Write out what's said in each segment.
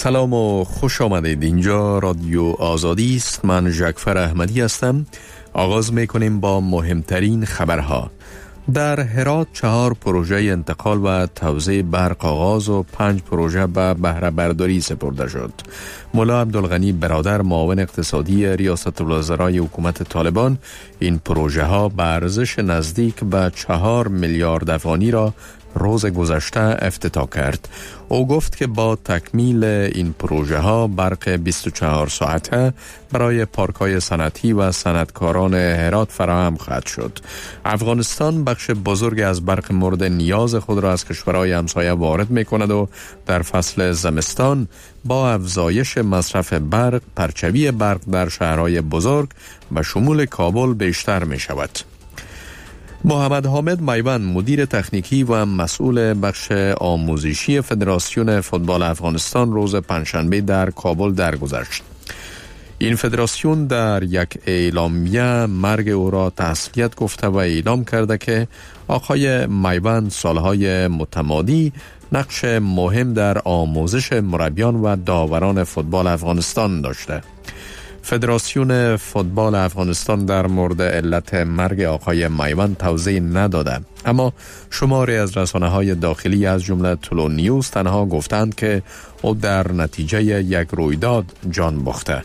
سلام و خوش آمدید. اینجا رادیو آزادی است. من جعفر احمدی هستم. آغاز میکنیم با مهمترین خبرها. در هرات 4 پروژه انتقال و توزیع برق آغاز و 5 پروژه به بهره برداری سپرده شد. ملا عبدالغنی برادر معاون اقتصادی ریاست الوزرای حکومت طالبان این پروژه ها به ارزش نزدیک به 4 میلیارد افغانی را روز گذشته افتتاح کرد. او گفت که با تکمیل این پروژه ها برق 24 ساعته برای پارک‌های صنعتی و صنعتکاران هرات فراهم خواهد شد. افغانستان بخش بزرگ از برق مورد نیاز خود را از کشورهای همسایه وارد می‌کند و در فصل زمستان با افزایش مصرف برق، پرچوی برق در شهرهای بزرگ به شمول کابل بیشتر می‌شود. محمد حامد میوند مدیر تکنیکی و مسئول بخش آموزشی فدراسیون فوتبال افغانستان روز پنجشنبه در کابل درگذشت. این فدراسیون در یک اعلامیه مرگ او را تسلیت گفته و اعلام کرده که آقای میوند سالهای متمادی نقش مهم در آموزش مربیان و داوران فوتبال افغانستان داشته. فدراسیون فوتبال افغانستان در مورد علت مرگ آقای میوند توضیح نداده، اما شماری از رسانه‌های داخلی از جمله طلوع نیوز تنها گفتند که او در نتیجه یک رویداد جان باخته.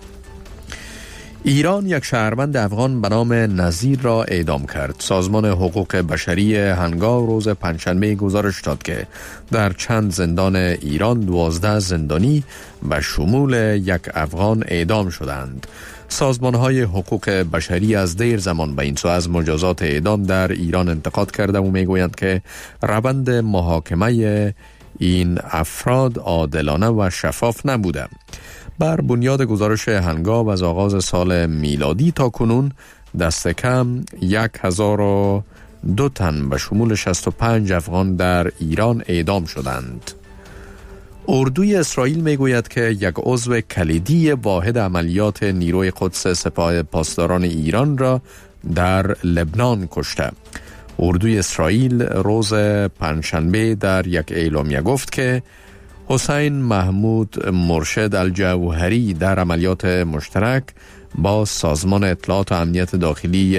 ایران یک شهروند افغان به نام نظیر را اعدام کرد. سازمان حقوق بشری هنگاو روز پنجشنبه گزارش داد که در چند زندان ایران 12 زندانی به شمول یک افغان اعدام شدند. سازمان‌های حقوق بشری از دیر زمان به این سو از مجازات اعدام در ایران انتقاد کرده و میگویند که روند محاکمه این افراد عادلانه و شفاف نبوده. بر بنیاد گزارش هنگاو از آغاز سال میلادی تا کنون دست کم 1002 تن به شمول 65 افغان در ایران اعدام شدند. اردوی اسرائیل میگوید که یک عضو کلیدی واحد عملیات نیروی قدس سپاه پاسداران ایران را در لبنان کشته. اردوی اسرائیل روز پنجشنبه در یک اعلامیه گفت که حسین محمود مرشد الجوهری در عملیات مشترک با سازمان اطلاعات و امنیت داخلی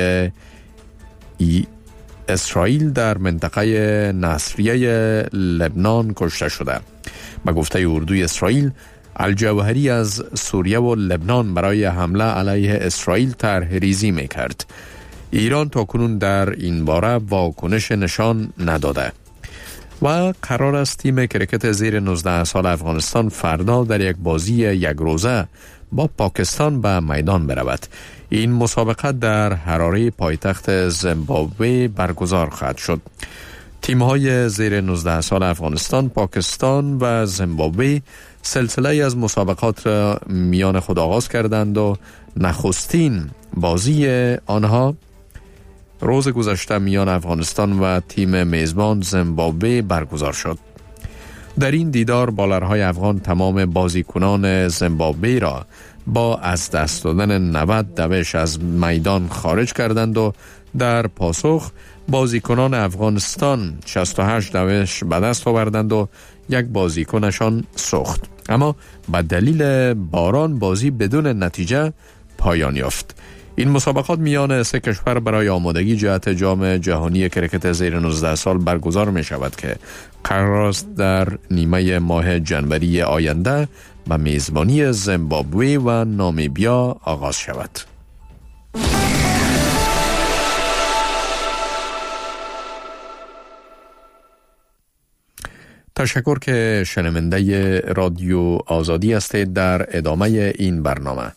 اسرائیل در منطقه نصریه لبنان کشته شده. به گفته اردوی اسرائیل، الجوهری از سوریه و لبنان برای حمله علیه اسرائیل طرح ریزی می‌کرد. ایران تاکنون در این باره واکنش نشان نداده. و قرار است تیم کرکت زیر 19 سال افغانستان فردا در یک بازی یک روزه با پاکستان به میدان برود. این مسابقه در حراره پایتخت زیمبابوه برگزار خواهد شد. تیم‌های زیر 19 سال افغانستان، پاکستان و زیمبابوه سلسله از مسابقات را میان خود آغاز کردند و نخستین بازی آنها روز گذشته میان افغانستان و تیم میزبان زیمبابوه برگزار شد. در این دیدار بالرهای افغان تمام بازیکنان زیمبابوه را با از دست دادن 90 دوش از میدان خارج کردند و در پاسخ بازیکنان افغانستان 68 دوش به دست آوردند و یک بازیکنشان سوخت. اما به دلیل باران بازی بدون نتیجه پایان یافت. این مسابقات میان سه کشور برای آمادگی جهت جام جهانی کرکت زیر 19 سال برگزار می شود که قرار است در نیمه ماه جنوری آینده به میزبانی زیمبابوه و نامیبیا آغاز شود. تشکر که شنونده رادیو آزادی هستید. در ادامه این برنامه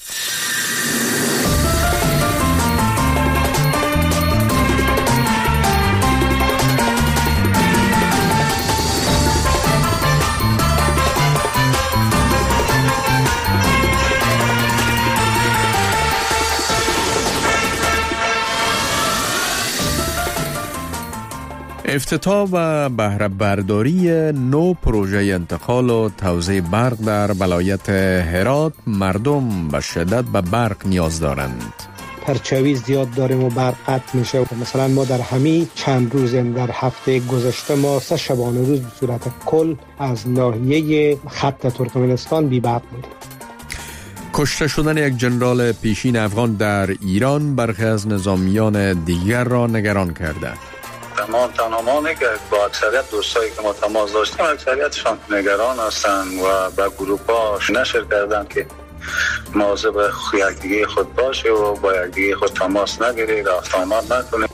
افتتاح و بهره برداری 9 پروژه انتقال و توزیع برق در ولایت هرات. مردم به شدت به برق نیاز دارند. پرچاوی زیاد داریم و برق قطع میشه. مثلا ما در همین چند روز در هفته گذشته ما 3 شبانه روز به صورت کل از ناحیه خط ترکمنستان بی برق بودیم. کشته شدن یک جنرال پیشین افغان در ایران برخی از نظامیان دیگر را نگران کرده. تمامی که با اکثریت دوستایی که ما تماس داشتیم اکثریتشان نگران هستند و به گروپ‌ها نشر کردن که مواظب یکدیگه خود باشه و با یکدیگه خود تماس نگیره، رفت آمد نکنه.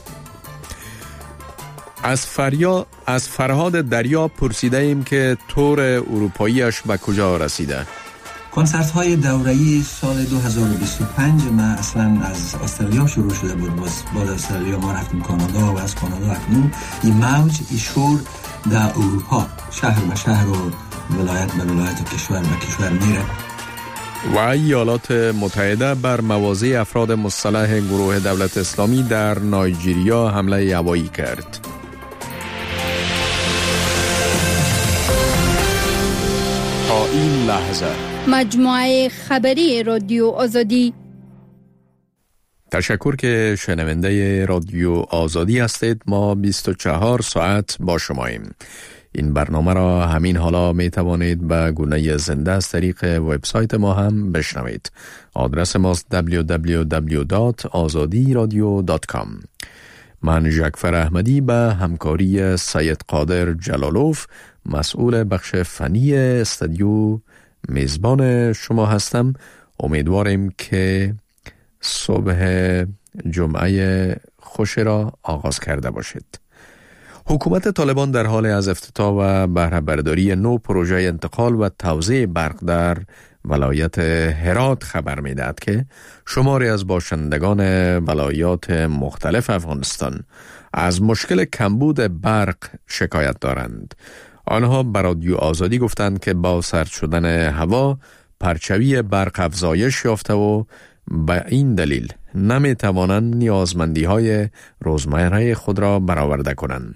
از فرهاد دریا پرسیده ایم که تور اروپاییش به کجا رسیده. کنسرت های دوره‌ای سال 2025 ما اصلا از استرالیا شروع شده بود. باز استرالیا ما رفتیم کانادا و از کانادا اکنون این موج این شور در اروپا شهر به شهر و ولایت به ولایت و کشور به کشور میره. و ایالات متحده بر مواضع افراد مسلح گروه دولت اسلامی در نایجیریا حمله هوایی کرد. تا این لحظه مجموعه خبری رادیو آزادی. تشکر که شنونده رادیو آزادی هستید. ما 24 ساعت با شماییم. این برنامه را همین حالا می توانید به گونه زنده از طریق وبسایت ما هم بشنوید. آدرس ماست www.azadiradio.com. من جعفر احمدی به همکاری سید قادر جلالوف مسئول بخش فنی استودیو میزبان شما هستم. امیدواریم که صبح جمعه خوش را آغاز کرده باشید. حکومت طالبان در حال از افتتاح و بهره برداری نو پروژه انتقال و توزیع برق در ولایت هرات خبر می‌دهد که شماری از باشندگان ولایات مختلف افغانستان از مشکل کمبود برق شکایت دارند. آنها به رادیو آزادی گفتند که با سرد شدن هوا پرچوی برق افزایش یافته و به این دلیل نمی توانند نیازمندی های روزمره خود را برآورده کنند.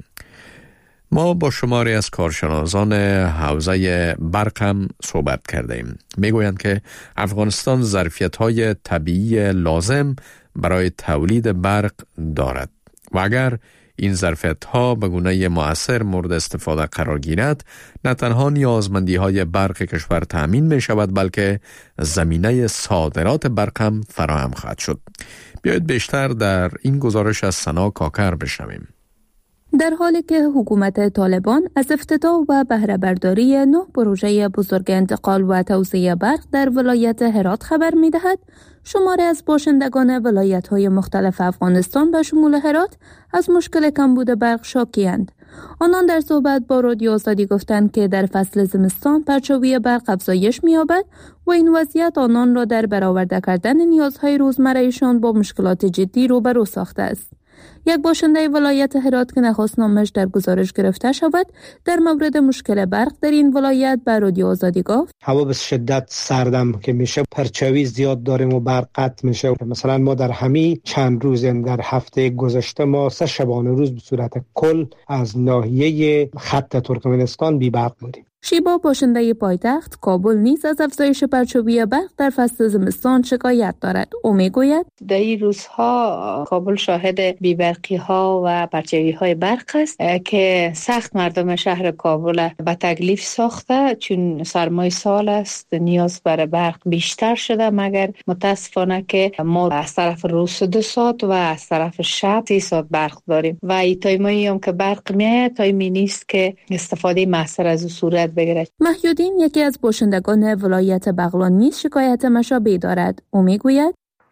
ما با شماری از کارشناسان حوزه برق هم صحبت کردیم. می گویند که افغانستان ظرفیت های طبیعی لازم برای تولید برق دارد و اگر این ظرفیت ها به گونه مؤثر مورد استفاده قرار گیرد، نه تنها نیازمندی های برق کشور تأمین می شود بلکه زمینه صادرات برق هم فراهم خواهد شد. بیایید بیشتر در این گزارش از سنا کاکر بشنویم. در حالی که حکومت طالبان از افتتاح و بهره برداری 9 پروژه بزرگ انتقال و توزیع برق در ولایت هرات خبر می‌دهد، شماری از باشندگان ولایت‌های مختلف افغانستان به شمول هرات از مشکل کمبود برق شاکی‌اند. آنان در صحبت با رادیو آزادی گفتند که در فصل زمستان پرچاوی برق افزایش می‌یابد و این وضعیت آنان را در برآورده کردن نیازهای روزمره‌شان با مشکلات جدی روبرو ساخته است. یک باشنده ولایت هرات که نخواست نامش در گزارش گرفته شود در مورد مشکل برق در این ولایت به رادیو آزادی گفت: هوا به شدت سردم که میشه، پرچاوی زیاد داریم و برق قطع میشه. مثلا ما در همین چند روز در هفته گذشته ما 3 شبانه روز به صورت کل از ناحیه خط ترکمنستان بی برق بودیم. شیبا باشنده پایتخت کابل نیز از افزایش پرچاوی برق در فصل زمستان شکایت دارد. او میگوید در این روزها کابل شاهد بی‌برقی ها و پرچاوی های برق است که سخت مردم شهر کابل به تکلیف ساخته، چون سرمای سال است، نیاز برای برق بیشتر شده، مگر متاسفانه که ما از طرف روز 2 ساعت و از طرف شب 3 ساعت برق داریم و این تایمایی هم که برق میاد تایمی نیست که استفاده مؤثر از صورت بگیرد. محیودین یکی از باشندگان ولایت بغلان نیز شکایت مشابه دارد. او میگوید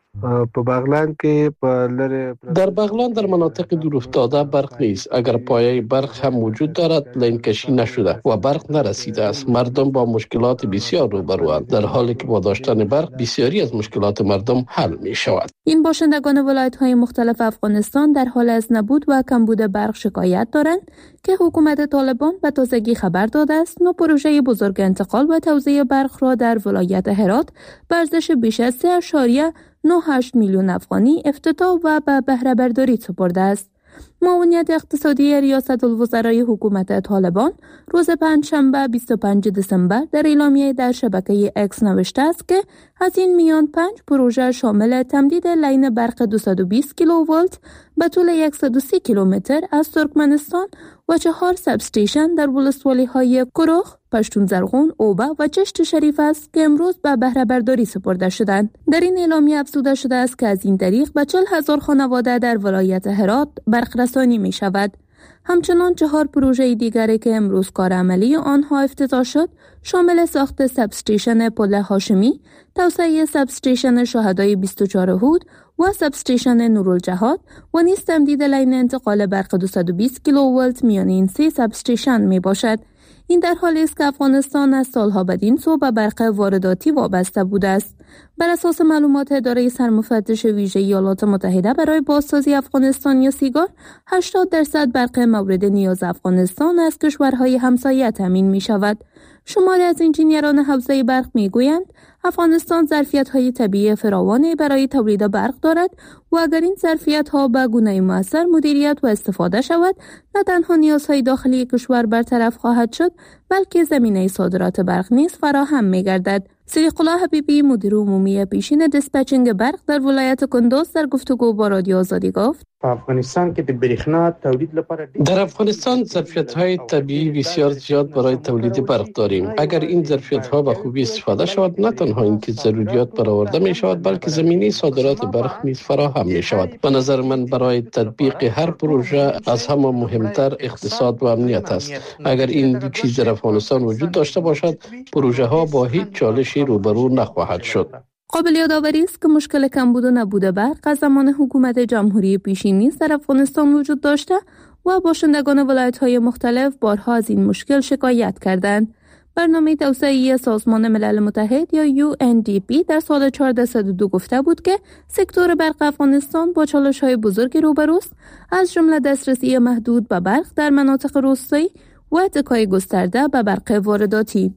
در بغلان در مناطق دورافتاده برق نیست. اگر پایه برق هم وجود دارد لین کشی نشده و برق نرسیده است. مردم با مشکلات بسیار روبروند، در حالی که با داشتن برق بسیاری از مشکلات مردم حل می شود. این باشندگان ولایت‌های مختلف افغانستان در حال از نبود و کمبود برق شکایت دارند که حکومت طالبان به تازگی خبر داده است نو پروژه بزرگ انتقال و توزیع برق را در ولایت هرات به ارزش بیش از 3.98 میلیون افغانی افتتاح و به بهره برداری سپرده است. معاونیت اقتصادی ریاست الوزرای حکومت طالبان روز پنجشنبه 25 دسامبر در اعلامیه در شبکه اکس نوشته است که از این میان 5 پروژه شامل تمدید لین برق 220 کیلوولت به طول 130 کیلومتر از ترکمنستان و 4 ساب استیشن در ولسوالی‌های کرخ، پشتون زرغون، اوبه و چشت شریف است که امروز به بهره برداری سپرده شدند. در این اعلامیه افزوده شده است که از این طریق به 40,000 خانواده در ولایت هرات برق رسانی می شود. همچنان 4 پروژه دیگری که امروز کار عملی آنها افتتاح شد شامل ساخت ساب استیشن پل هاشمی، توسعه ساب استیشن شهدای 24 هود و ساب استیشن نورالجهاد و نیز تمدید لین انتقال برق 220 کیلوولت میان این 3 ساب استیشن می باشد. این در حالی است که افغانستان از سالها بدین سو به برق وارداتی وابسته بوده است. بر اساس معلومات اداره سرمفتش ویژه ایالات متحده برای بازسازی افغانستان یا سیگار، 80% برق مورد نیاز افغانستان از کشورهای همسایه تامین می شود. شماری از انجینیران حوزه برق می گویند افغانستان ظرفیت‌های طبیعی فراوانی برای تولید برق دارد و اگر این ظرفیت‌ها به گونه مؤثر مدیریت و استفاده شود، نه تنها نیازهای داخلی کشور برطرف خواهد شد، بلکه زمینه صادرات برق نیز فراهم می‌گردد. صدیق الله حبیبی، مدیر عمومی پیشین دیسپچینگ برق در ولایت کندوز، در گفتگو با رادیو آزادی گفت: افغانستان که برېښنا تولید لپاره در افغانستان ظرفیت‌های طبیعی بسیار زیاد برای تولید برق داریم. اگر این ظرفیت‌ها به خوبی استفاده شود، نه تنها اینکه ضروریات برآورده می شود، بلکه زمینه صادرات برق نیز فراهم می شود. به نظر من برای تطبیق هر پروژه از همه مهمتر اقتصاد و امنیت است. اگر این دو چیز در افغانستان وجود داشته باشد، پروژه ها با هیچ چالشی روبرو نخواهد شد. قابل یادآوری است که مشکل کمبود و نبود برق از زمان حکومت جمهوری پیشین نیز در افغانستان وجود داشته و باشندگان ولایت‌های مختلف بارها از این مشکل شکایت کردند. برنامه توسعه‌ای سازمان ملل متحد یا UNDP در سال 1402 گفته بود که سکتور برق افغانستان با چالش‌های بزرگی روبروست، از جمله دسترسی محدود به برق در مناطق روستایی و اتکای گسترده به برق وارداتی.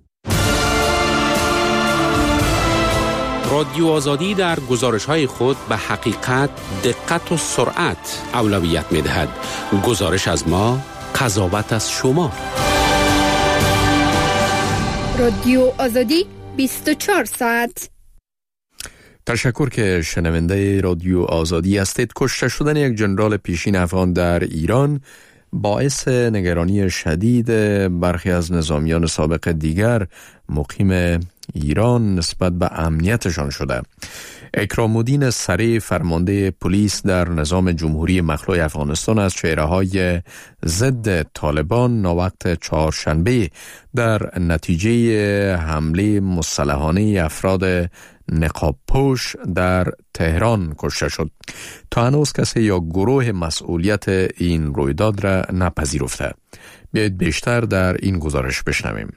رادیو آزادی در گزارش‌های خود به حقیقت، دقت و سرعت اولویت می‌دهد. گزارش از ما، قضاوت از شما. رادیو آزادی 24 ساعت. تشکر که شنونده رادیو آزادی هستید. کشته شدن یک جنرال پیشین افغان در ایران باعث نگرانی شدید برخی از نظامیان سابق دیگر مقیم ایران نسبت به امنیتشان شده. اکرام الدین سری، فرمانده پلیس در نظام جمهوری مخلوع افغانستان، از چهره‌های ضد طالبان ناوقت چهارشنبه در نتیجه حمله مسلحانه افراد نقاب پوش در تهران کشته شد. تا هنوز کسی یا گروه مسئولیت این رویداد را نپذیرفته. بیایید بیشتر در این گزارش بشنویم.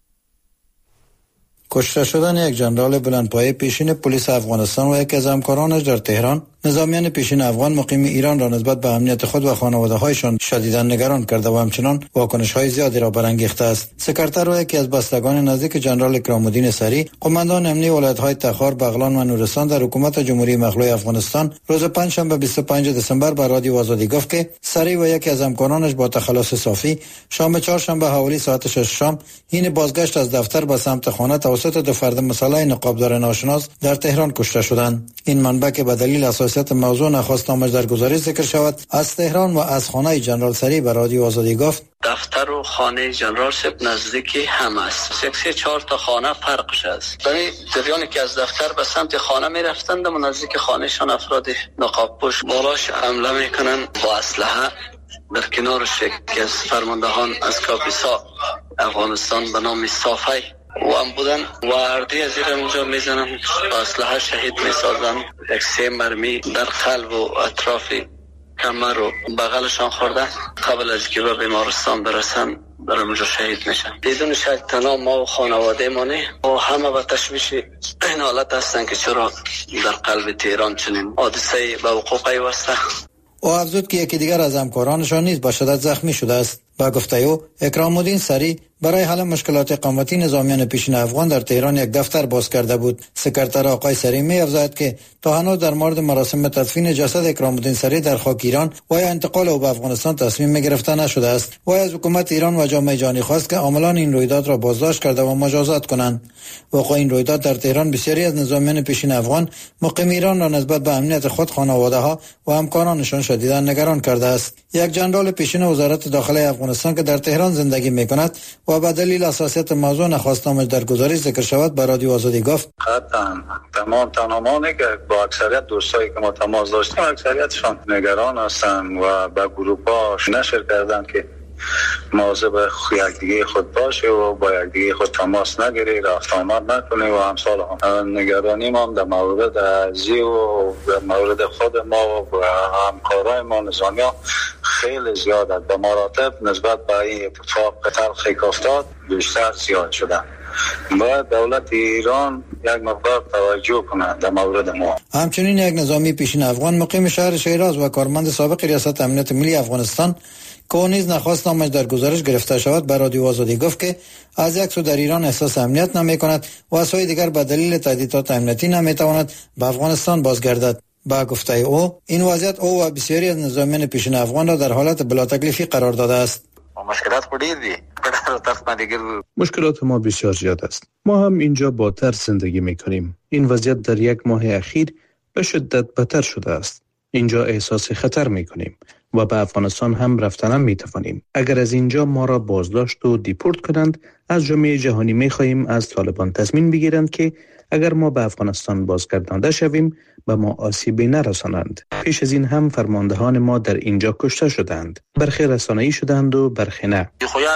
کشته شدن یک جنرال بلندپایه پیشین پلیس افغانستان و یکی از همکارانش در تهران، نظامیان پیشین افغان مقیم ایران را نسبت به امنیت خود و خانواده‌هایشان شدیداً نگران کرده و همچنان واکنش‌های زیادی را برانگیخته است. سکرتر و یکی از بستگان نزدیک جنرال اکرام الدین سری، قماندان امنی ولایت‌های تخار، بغلان و نورستان در حکومت جمهوری مخلوع افغانستان، روز پنجشنبه 25 دسامبر به رادیو آزادی گفت که سری و یکی از همکارانش با تخلص صافی شام چهارشنبه حوالی ساعت 6 شام حین بازگشت از دفتر به سمت خانه توسط دو فرد مسلح نقابدار ناشناس در تهران کشته شدند. این منبع که به دلیل اساسیت موضوع نخواست نامش در گزارش ذکر شود، از تهران و از خانه جنرال سری به رادیو آزادی گفت: دفتر و خانه جنرال سب نزدیکی هم است. 3-4 تا خانه فرقش است. برای جریانی که از دفتر به سمت خانه می رفتند و نزدیک خانهشان افراد نقاب پوش بالاش حمله میکنن با اسلحه. در کنارش یکی از فرماندهان از کاپیسا افغانستان به نام صافی و هم بودن و اردی از این اونجا میزنن، با اسلحه شهید میسازن. 3 مرمی در قلب و اطراف کمر و بغلشان خورده. قبل از که به بیمارستان برسن در اونجا شهید میشن. بدون شک تنها ما و خانواده مانه و همه به تشویش این حالت هستن که چرا در قلب تهران چنین حادثه به وقوع پیوسته. او افزود که یکی دیگر از همکارانشان نیز به شدت زخمی شده است. با گفته او، اکرام الدین سری برای حل مشکلات اقامتی نظامیان پیشین افغان در تهران یک دفتر باز کرده بود. سکرتر آقای سری می افزاید که تا هنوز در مورد مراسم تدفین جسد اکرام الدین سری در خاک ایران و یا انتقال او به افغانستان تصمیم گرفته نشده است. و از حکومت ایران و جامعه جهانی خواست که عاملان این رویداد را بازداشت کرده و مجازات کنند. وقوع این رویداد در تهران بسیاری از نظامیان پیشین افغان مقیم ایران را نسبت به امنیت خود، خانواده‌ها و همکارانشان شدیداً نگران کرده است. یک جنرال پیشین وزارت داخله افغانستان که در تهران زندگی می‌کند و به دلیل حساسیت موضوع نخواست نامش در گزارش ذکر شود به رادیو آزادی گفت: تمام تنهامانی که با اکثریت دوستایی که ما تماس داشتیم اکثریتشان نگران هستند و به گروه‌ها نشر کردن که مواظب یکدیگه خود باشه و با یکدیگه خود تماس نگیری، رفت آمد نکنی و همسال نگرانی ما در مورد ازی و در مورد خود ما و همکارای ما نظامیا خیلی زیاد است. به مراتب نسبت به این اتفاق تلخی که افتاد بیشتر زیاد شده. باید دولت ایران یک مقدار توجه کنه در مورد ما. همچنین یک نظامی پیشین افغان مقیم شهر شیراز و کارمند سابق ریاست امنیت ملی افغانستان که او نیز نخواست نامش در گزارش گرفته شود به رادیو آزادی گفت که از یک سو در ایران احساس امنیت نمی کند و از سوی دیگر به دلیل تهدیدات امنیتی نمی تواند به افغانستان بازگردد. با گفته او این وضعیت او و بسیاری از نظامیان پیشین افغان را در حالت بلا تکلیفی قرار داده است. مشکلات ما بسیار زیاد است. ما هم اینجا با ترس زندگی میکنیم. این وضعیت در یک ماه اخیر به شدت بدتر شده است. اینجا احساس خطر میکنیم و به افغانستان هم رفتن میتوانیم. اگر از اینجا ما را بازداشت و دیپورت کنند، از جامعه جهانی میخواهیم از طالبان تضمین بگیرند که اگر ما به افغانستان بازگردانده شویم به ما آسیبی نرسانند. پیش از این هم فرماندهان ما در اینجا کشته شدند. برخی رسانه‌ای شدند و برخی نه.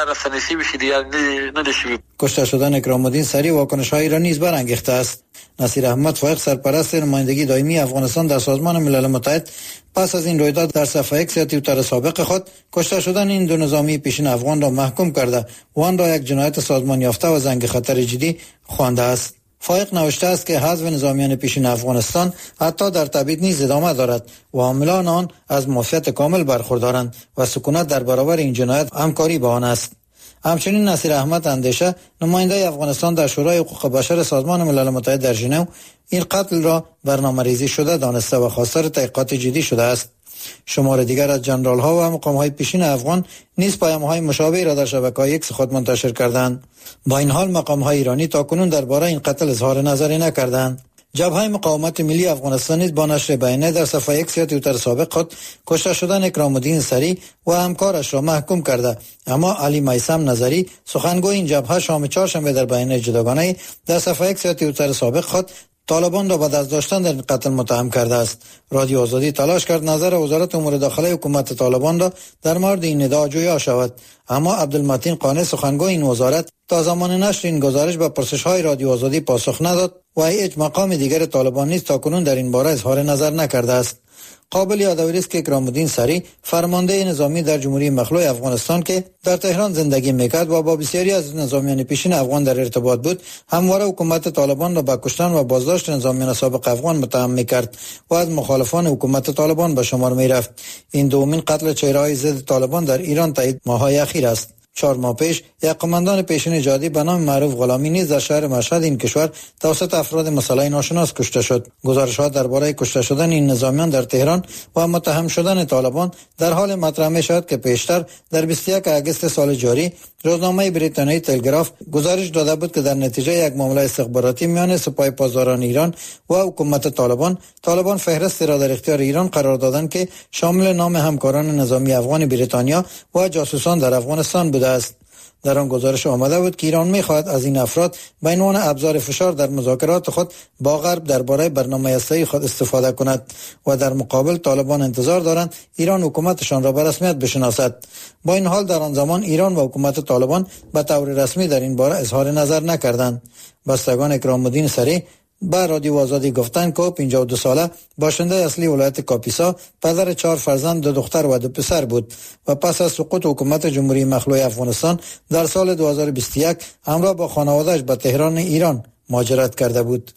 کشته شدن اکرام الدین سری واکنش‌هایی را نیز برانگیخته است. نصیر احمد فائق سرپرست نمایندگی دائمی افغانستان در سازمان ملل متحد پس از این رویداد در صفحه اکس توییتر سابق خود کشته شدن این دو نظامی پیشین افغان را محکوم کرده و آن را یک جنایت سازمان یافته و زنگ خطر جدی خوانده است. فائق نوشته است که حذف نظامیان پیشین افغانستان حتی در تبعید نیز ادامه دارد و عاملان آن از معافیت کامل برخوردارند و سکونت در برابر این جنایت همکاری با آن است. همچنین نصیر احمد اندیشه نماینده افغانستان در شورای حقوق بشر سازمان ملل متحد در ژنو این قتل را برنامه‌ریزی شده دانسته و خواستار تحقیقات جدی شده است. شمار دیگر از جنرال ها و مقام های پیشین افغان نیز پیام های مشابهی را در شبکه‌های ایکس خود منتشر کردند. با این حال مقام های ایرانی تاکنون درباره این قتل اظهار نظری نکردند. جبهه مقاومت ملی افغانستان نیز با نشر بیانیه در صفحه ایکس یا توییتر سابق خود کشته شدن اکرام الدین سری و همکارش را محکوم کرده، اما علی میثم نظری سخنگوی این جبهه شام چهارشنبه در بیانیه جداگانه در صفحه ایکس یا توییتر سابق خود طالبان را به دست داشتن در قتل متهم کرده است. رادیو آزادی تلاش کرد نظر وزارت امور داخله حکومت طالبان را در مورد این ادعا جویا شود، اما عبدالمتین قانع سخنگوی این وزارت تا زمان نشر این گزارش به پرسش‌های رادیو آزادی پاسخ نداد و هیچ مقام دیگر طالبان نیز تاکنون در این باره اظهار نظر نکرده است. قابل یادآوری است که اکرام الدین سری فرمانده نظامی در جمهوری مخلوع افغانستان که در تهران زندگی میکرد و با بسیاری از نظامیان پیشین افغان در ارتباط بود، همواره حکومت طالبان را به کشتن و بازداشت نظامیان سابق افغان متهم میکرد و از مخالفان حکومت طالبان به شمار میرفت. این دومین قتل چهره‌های ضد طالبان در ایران تا ماه‌های اخیر است. 4 ماه پیش یک قماندان پیشین جهادی به نام معروف غلامی نیز در شهر مشهد این کشور توسط افراد مسلح ناشناس کشته شد. گزارش‌ها درباره کشته شدن این نظامیان در تهران و متهم شدن طالبان در حال مطرح می‌شود که پیشتر در 21 آگوست سال جاری روزنامه بریتانیایی تلگراف گزارش داده بود که در نتیجه یک معامله استخباراتی میان سپاه پاسداران ایران و حکومت طالبان فهرستی را در اختیار ایران قرار دادند که شامل نام همکاران نظامی افغان بریتانیا و جاسوسان در افغانستان بوده است. در آن گزارش آمده بود که ایران می‌خواهد از این افراد به عنوان ابزار فشار در مذاکرات خود با غرب درباره برنامه هسته‌ای خود استفاده کند و در مقابل طالبان انتظار دارند ایران حکومتشان را به رسمیت بشناسد. با این حال در آن زمان ایران و حکومت طالبان به طور رسمی در این باره اظهار نظر نکردند. بستگان اکرام الدین سری با رادیو آزادی گفتند که 52 ساله باشنده اصلی ولایت کاپیسا، پدر 4 فرزند، 2 دختر و 2 پسر بود و پس از سقوط حکومت جمهوری مخلوع افغانستان در سال 2021 همراه با خانواده‌اش به تهران ایران مهاجرت کرده بود.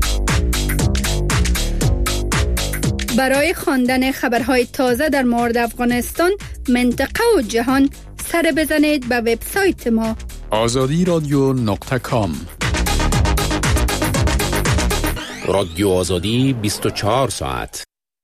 برای خواندن خبرهای تازه در مورد افغانستان، منطقه و جهان سر بزنید به وبسایت ما آزادی رادیو .com رادیو آزادی 24 ساعت.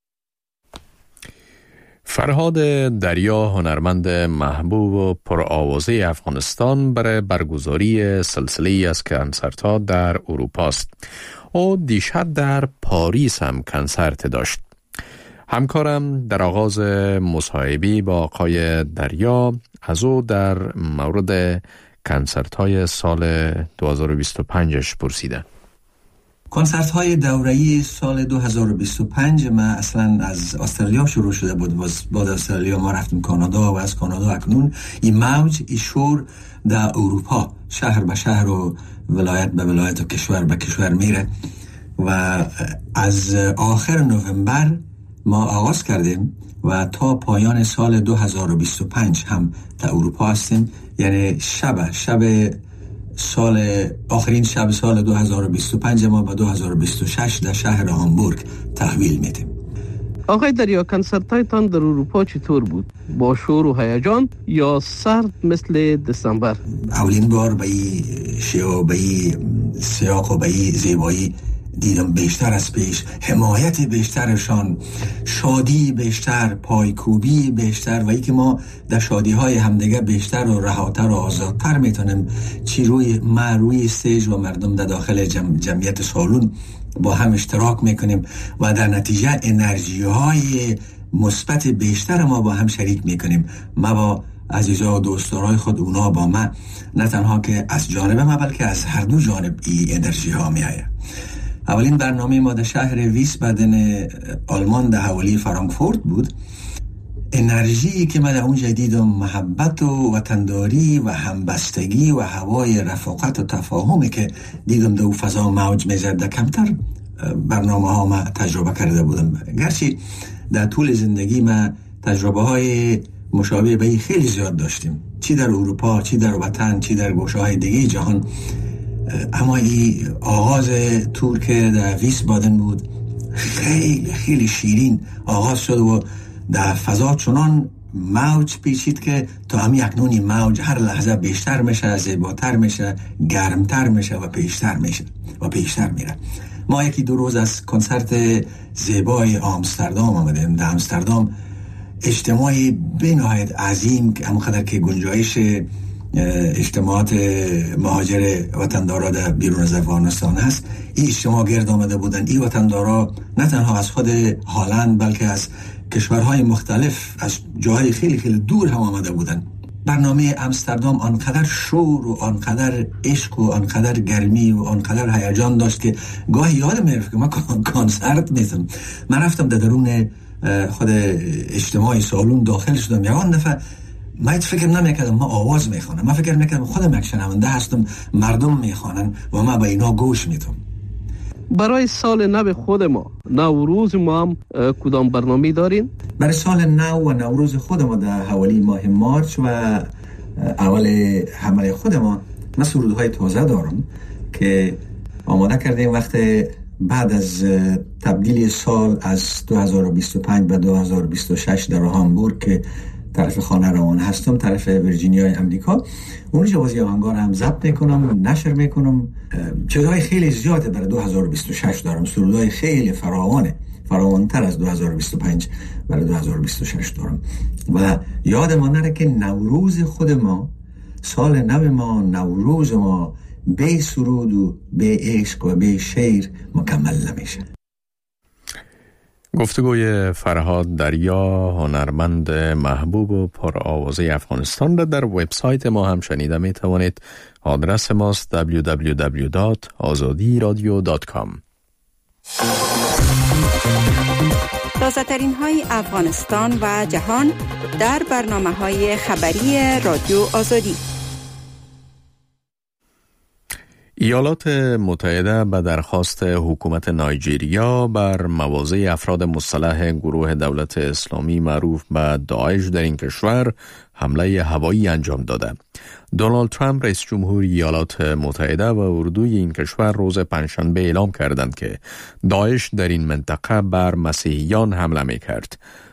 فرهاد دریا هنرمند محبوب و پرآوازه افغانستان برای برگزاری سلسله از کنسرت‌ها در اروپا است. او دیشب در پاریس هم کنسرت داشت. همکارم در آغاز مصاحبه با آقای دریا از او در مورد کنسرت‌های سال 2025 پرسیده. کنسرت های دوره‌ای سال 2025 ما اصلا از استرالیا شروع شده بود. بعد استرالیا ما رفتیم کانادا و از کانادا اکنون این موج شور در اروپا شهر به شهر و ولایت به ولایت و کشور به کشور میره و از آخر نوامبر ما آغاز کردیم و تا پایان سال 2025 هم در اروپا هستیم. یعنی آخرین شب سال 2025 ما به 2026 در شهر هامبورگ تحویل میدیم. آقای دریا، کنسرت‌هایتان در اروپا چطور بود؟ با شور و هیجان یا سرد مثل دسامبر؟ اولین بار به این شیوه، به این سیاق و به این زیبایی دیدم بیشتر از پیش، حمایت بیشترشان، شادی بیشتر، پایکوبی بیشتر و ای که ما در شادی های همدیگه بیشتر و رهاتر و آزادتر میتونیم چی روی استیج و مردم در داخل جمعیت سالون با هم اشتراک میکنیم و در نتیجه انرژی های مثبت بیشتر ما با هم شریک میکنیم. ما با عزیزا و دوستارای خود، اونا با ما، نه تنها که از جانب ما بلکه از هر دو جانب این انرژی ها میآید. اولین برنامه ما در شهر ویسبادن آلمان در حوالی فرانکفورت بود. انرژی که من در اونجا دیدم، محبت و وطنداری و همبستگی و هوای رفاقت و تفاهمی که دیدم در فضا موج میزد، در کمتر برنامه ها ما تجربه کرده بودم. گرچه در طول زندگی ما تجربه های مشابه به خیلی زیاد داشتیم، چی در اروپا، چی در وطن، چی در گوشه های دیگه جهان، اما این آغاز تور که در ویسبادن بود خیلی خیلی شیرین آغاز شد و در فضا چنان موج پیچید که تا همی اکنون این موج هر لحظه بیشتر میشه، زیباتر میشه، گرمتر میشه و پیشتر میشه و پیشتر میره. ما یکی دو روز از کنسرت زیبای آمستردام آمدیم. در آمستردام اجتماعی بنهایت عظیم که همونقدر که گنجایش اجتماعات مهاجر وطندارا در بیرون از افغانستان هست، این اجتماع گرد آمده بودن. این وطندارا نه تنها از خود هالند بلکه از کشورهای مختلف، از جاهای خیلی خیلی دور هم آمده بودن. برنامه آمستردام آنقدر شور و آنقدر عشق و آنقدر گرمی و آنقدر هیجان داشت که گاهی یادم میرفت که ما کنسرت میزم. من رفتم در درون خود اجتماعی سالون داخل شدم. یوان دفعه من فکر نمیکردم ما آواز میخوانم، من فکر میکردم خودم یک شنونده هستم، مردم میخوانن و ما به اینا گوش میدم. برای سال نو خود ما، نوروز ما هم کدام برنامه دارین؟ برای سال نو و نوروز خود ما در حوالی ماه مارچ و اول حمله خود ما سرودهای تازه دارم که آماده کردیم وقت بعد از تبدیل سال از 2025 به 2026 در هامبورگ که طرف خانه روان هستم، طرف ویرجینیای امریکا. اونجا بازی آهنگار هم ضبط میکنم، نشر میکنم. چیزهای خیلی زیاده برای 2026 دارم، سرودهای خیلی فراوانتر از 2025 برای 2026 دارم. و یادمان نره که نوروز خود ما، سال نو ما، نوروز ما بی سرود و بی عشق و بی شعر مکمل نمیشه. گفتگوی فرهاد دریا هنرمند محبوب و پرآوازه افغانستان را در وبسایت ما هم شنیده می توانید. آدرس ماست www.azadiradio.com. تازه ترین های افغانستان و جهان در برنامه های خبری رادیو آزادی. ایالات متحده به درخواست حکومت نایجیریا بر مواضع افراد مسلح گروه دولت اسلامی معروف به داعش در این کشور حمله هوایی انجام داده. دونالد ترامپ رئیس جمهور ایالات متحده و اردوی این کشور روز پنجشنبه اعلام کردند که داعش در این منطقه بر مسیحیان حمله می کرد.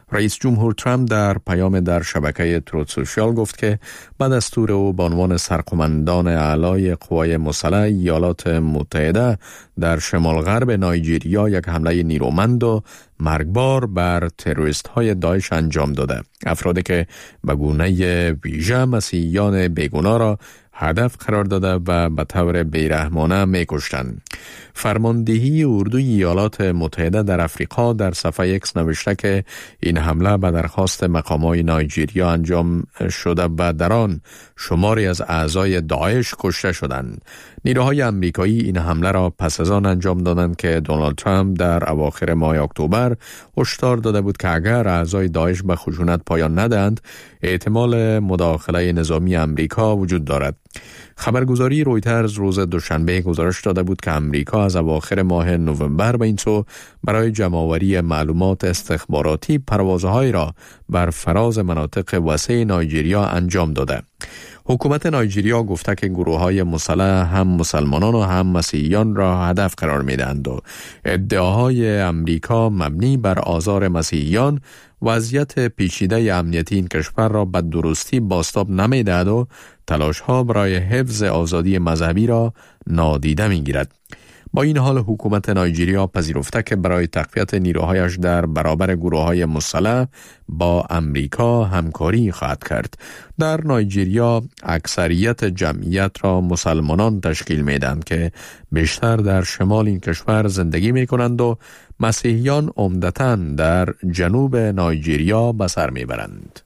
رئیس جمهور ترامپ در پیام در شبکه تروت سوشیال گفت که به دستور او به عنوان سرقمندان اعلای قوای مسلح ایالات متحده در شمال غرب نایجریا یک حمله نیرومند و مرگبار بر تروریست های داعش انجام داده. افرادی که به گونه ویژه مسیحیان بیگناه را هدف قرار داده و به طور بیرحمانه می‌کشتند. فرماندهی اردوی ایالات متحده در افریقا در صفحه ایکس نوشته که این حمله به درخواست مقامات نایجریا انجام شده و در آن شماری از اعضای داعش کشته شدند. نیروهای آمریکایی این حمله را پس از آن انجام دادند که دونالد ترامپ در اواخر ماه اکتبر هشدار داده بود که اگر اعضای داعش به خشونت پایان ندهند احتمال مداخله نظامی آمریکا وجود دارد. خبرگزاری رویترز روز دوشنبه گزارش داده بود که آمریکا از اواخر ماه نوامبر به این سو برای جمع‌آوری معلومات استخباراتی پروازهای را بر فراز مناطق وسیع نایجریا انجام داده. حکومت نایجریا گفته که گروه‌های مسلح هم مسلمانان و هم مسیحیان را هدف قرار می‌دهند و ادعاهای آمریکا مبنی بر آزار مسیحیان وضعیت پیچیده امنیتی این کشور را به درستی بازتاب نمی‌دهد و تلاش‌ها برای حفظ آزادی مذهبی را نادیده می‌گیرد. با این حال حکومت نایجریا پذیرفته که برای تقویت نیروهایش در برابر گروه‌های مسلح با امریکا همکاری خواهد کرد. در نایجریا اکثریت جمعیت را مسلمانان تشکیل میدهند که بیشتر در شمال این کشور زندگی میکنند و مسیحیان عمدتاً در جنوب نایجریا به سر میبرند.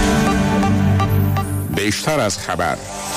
بیشتر از خبر.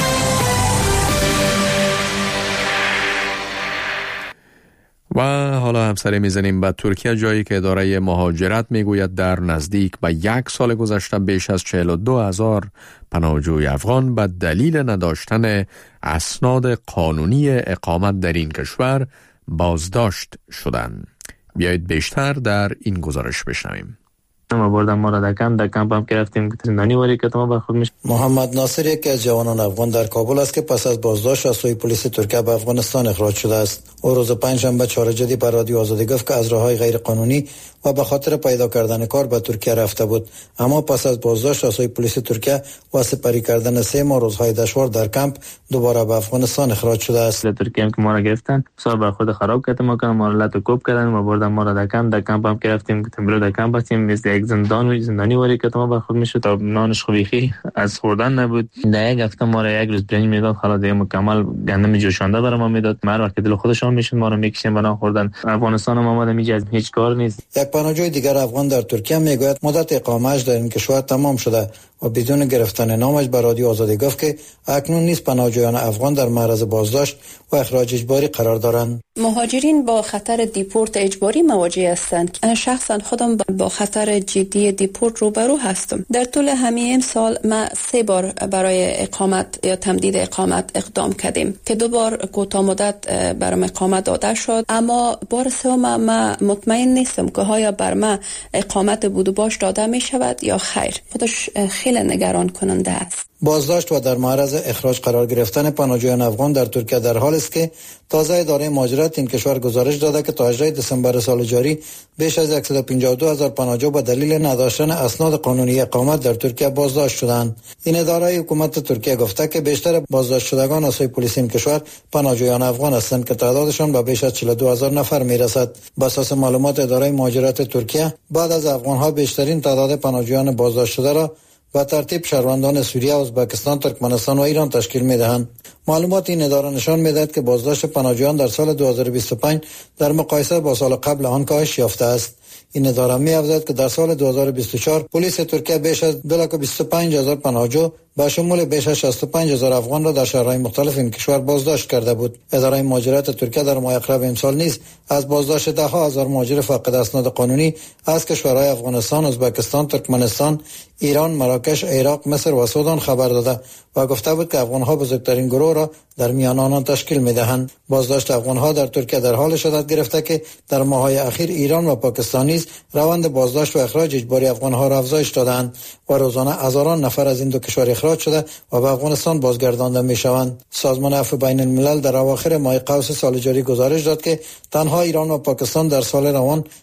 و حالا همسری میزنیم به ترکیه، جایی که اداره مهاجرت میگوید در نزدیک به 1 سال گذشته بیش از 42,000 پناهجوی افغان به دلیل نداشتن اسناد قانونی اقامت در این کشور بازداشت شدند. بیایید بیشتر در این گزارش بشنویم. ما بردن ما را در کمپ هم که رفتیم که زندانی واری که ما برخورد میشه. محمد ناصر یکی از جوانان افغان در کابل است که پس از بازداشت از سوی پلیس ترکیه به افغانستان اخراج شده است. او روز پنجشنبه چهار جدی بر رادیو آزادی گفت که از راههای غیر قانونی و به خاطر پیدا کردن کار به ترکیه رفته بود، اما پس از بازداشت از سوی پلیس ترکیه و سپری کردن 3 ماه روزهای دشوار در کمپ دوباره به افغانستان اخراج شده است. ترکیه هم که ما را گرفتن صاحب بر خود خراب کردن، ما را لط و کوب کردن و بردن ما را در کمپ هم که رفتیم که تمرین در کمپ هستیم مثل یک زندانی واری که ما برخورد میشه. تا نانش خوبیخی از خوردن نبود. در یک هفته ما را یک روز برنج میداد، حالا دیگه مکمل گندم جوشانده برام ما میداد. هر وقت دل خودشون میشن ما رو میکشن بنا خوردن. افغانستان ما اومدم اینجا هیچ کار نیست. یک پناهجوی دیگر افغان در ترکیه میگوید مدت اقامه‌اش در این کشور تمام شده و بدون گرفتن نامش به رادیو آزادی گفت که اکنون نیز پناهجویان افغان در معرض بازداشت و اخراج اجباری قرار دارند. مهاجرین با خطر دیپورت اجباری مواجه هستند. شخصا خودم با خطر جدی دیپورت روبرو هستم. در طول همین سال ما 3 بار برای اقامت یا تمدید اقامت اقدام کردیم که 2 بار کوتاه مدت برام اقامت داده شد، اما بار سوم ما مطمئن نیستم که آیا بر ما اقامت بود و باش داده می شود یا خیر. خودش خیلی نگران کننده است. بازداشت و در معرض اخراج قرار گرفتن پناهجویان افغان در ترکیه در حالی است که تازه اداره مهاجرت این کشور گزارش داده که تا 18 دسامبر سال جاری بیش از 152,000 پناهجو به دلیل نداشتن اسناد قانونی اقامت در ترکیه بازداشت شدند. این اداره حکومت ترکیه گفته که بیشتر بازداشت شدگان از سوی پلیس این کشور پناهجویان افغان هستند که تعدادشان به بیش از 42,000 نفر میرسد. بر اساس معلومات اداره مهاجرت ترکیه بعد از افغان‌ها بیشترین تعداد پناهجویان بازداشت شده را به ترتیب شهروندان سوریه، ازبکستان، ترکمنستان و ایران تشکیل می‌دهند. معلومات این اداره نشان می‌دهد که بازداشت پناهجویان در سال 2025 در مقایسه با سال قبل آن کاهش یافته است. این اداره می‌افزاید که در سال 2024 پلیس ترکیه بیش از 225,000 پناهجو با شمول بیش از 65,000 افغان را در شهرهای مختلف این کشور بازداشت کرده بود. اداره مهاجرت ترکیه در ماه اقرب امسال نیز از بازداشت 10,000 مهاجر فاقد اسناد قانونی از کشورهای افغانستان، ازبکستان، ترکمنستان، ایران، مراکش، عراق، مصر و سودان خبر داده و گفته بود که افغان‌ها بزرگترین گروه را در میان آنان تشکیل می‌دهند. بازداشت افغان‌ها در ترکیه در حال شدت گرفته که در ماه‌های اخیر ایران و پاکستان نیز روند بازداشت و اخراج اجباری افغان‌ها را افزایش دادند و روزانه هزاران نفر از این دو کشور اخراج شده و به افغانستان بازگردانده می‌شوند. سازمان عفو بین الملل در اواخر ماه قوس سال جاری گزارش داد که تنها ایران و پاکستان در سال روان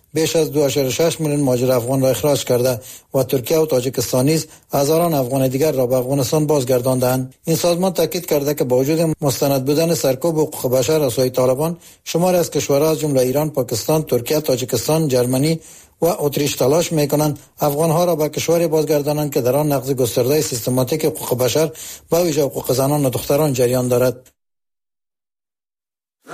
بیش از 2.6 میلیون مهاجر افغان را اخراج کرده و ترکیه و تاجیکستان نیز هزاران افغان دیگر را به افغانستان بازگرداندند. این سازمان تاکید کرده که با وجود مستند بودن سرکوب حقوق بشر از سوی طالبان، شماری از کشورها از جمله ایران، پاکستان، ترکیه، تاجیکستان، جرمنی و اتریش تلاش میکنند افغانها را به کشوری بازگردانند که در آن نقض گسترده سیستماتیک حقوق بشر به ویژه حقوق زنان و دختران جریان دارد.